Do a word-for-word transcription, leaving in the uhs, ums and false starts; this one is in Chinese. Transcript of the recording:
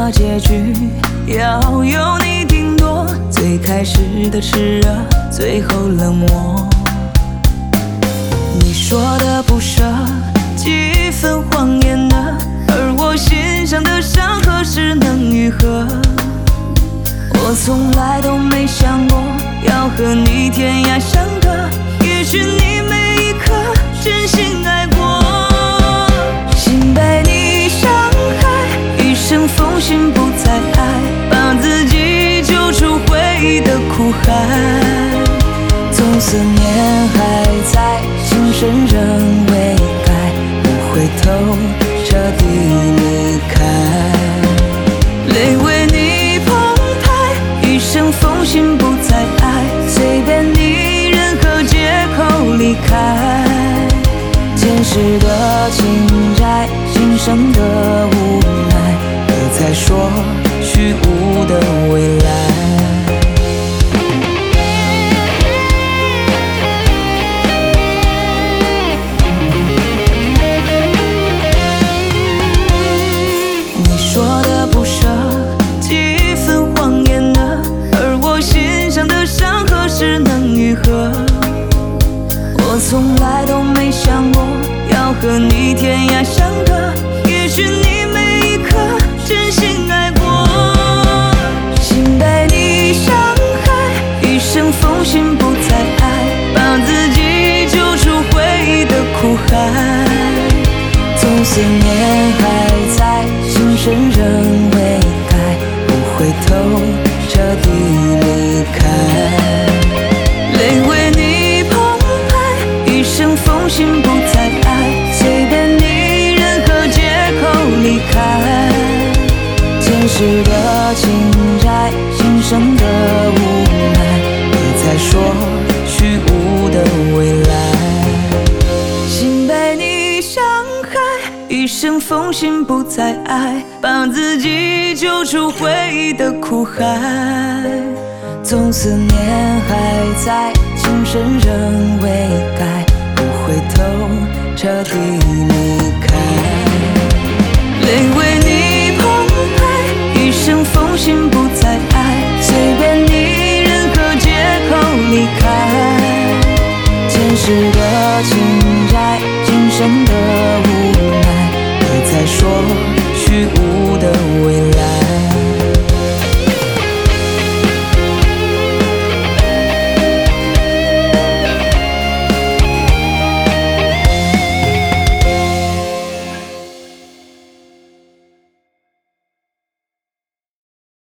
么结局要由你定夺。最开始的炽热，最后冷漠。你说的不舍，几分谎言呢？而我心上的伤何时能愈合？我从来都没想过要和你天涯相隔，也许你每一刻真心爱过。心被你伤害，一生奉行不再爱，把自己救出回忆的苦海。总思念还在，情深仍未改，不回头，彻底离开。泪为你澎湃，一生奉行不再爱，随便你任何借口离开。前世的情债，今生的无奈，别再说虚无的未来。你说的不舍，几分谎言呢？而我心上的伤何时能愈合？我从来都没想过要和你天涯相隔，也许你每一刻真心爱过。心被你伤害，一生奉行不再爱，把自己救出回忆的苦海。总思念还在，情深仍未改，不回头，彻底离开。泪为你澎湃，一生奉行不再爱，随便你任何借口离开。前世的情债，今生的无奈，别再说虚无的未来。心被你伤害，一生奉行不再爱，把自己救出回忆的苦海。总思念还在，情深仍未改，不回头，彻底离开。泪为你澎湃，一生奉行不再爱，随便你任何借口离开。前世的情债，今生的无奈，别再说虚无的未来。